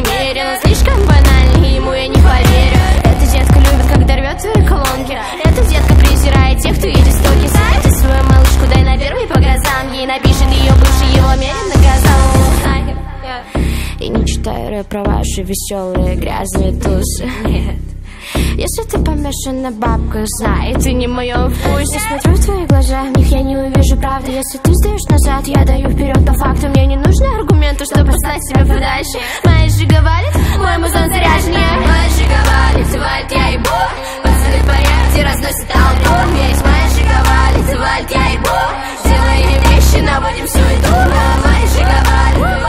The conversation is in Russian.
мере. Но слишком банально, ему я не поверю. Эта детка любит, когда рвет твои колонки. Эта детка презирает тех, кто едет стоки. Ты свою малышку дай на первый по глазам. Ей напишет ее бывший, его мерен наказал. И не читай рэп про ваши веселые грязные тусы. Нет. Если ты помешан на бабках, знай, ты не в моем вкусе. Смотрю в твои глаза, в них я не увижу правды. Если ты сдаешь назад, я даю вперед по факту. Мне не нужны аргументы, чтобы послать тебя подальше. Моя жига валит, мой музон заряженнее. Моя жига валит, валит, я ебу. Пацаны в порядке, разносит толпу. Ведь моя жига валит, я ебу. Делаем вещи, наводим суету. Моя жига валит.